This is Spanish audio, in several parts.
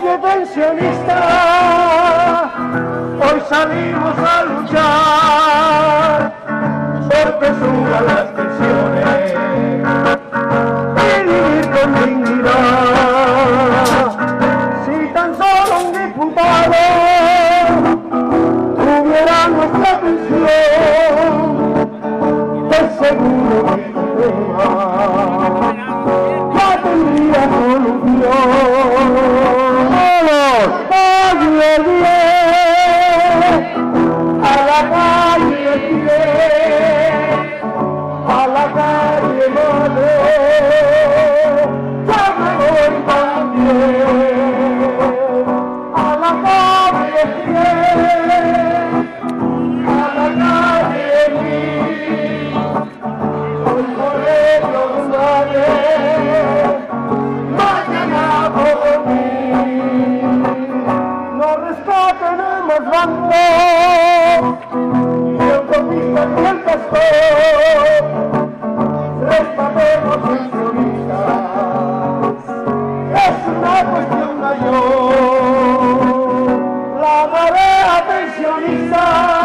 Oye, pensionista, hoy salimos a luchar porque suban las pensiones y vivir con dignidad. Si tan solo un diputado tuviera nuestra pensión, de seguro que el problema ya tendría solución. A la calle pie, a la calle madre, ya me voy también. A la calle pie, a la calle mí, hoy por ello sale, mañana por mí. No rescaten el más blanco, ni autopistas ni el pastor, respetemos pensionistas, es una cuestión mayor. La marea pensionista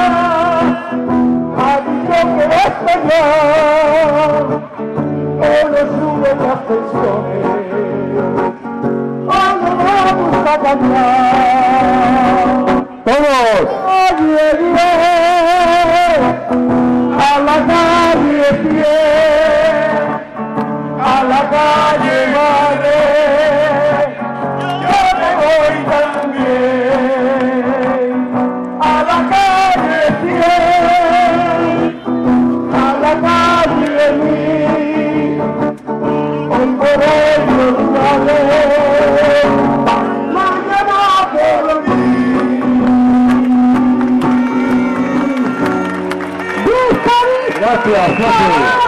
ha dicho que va a estallar, o no suben las pensiones, o no vamos a cambiar. Todos. Oye, bien, a la calle pie, a la calle madre, yo me voy también. A la calle pie, a la calle mí, hoy por ello sale, mañana por mí. Gracias, gracias.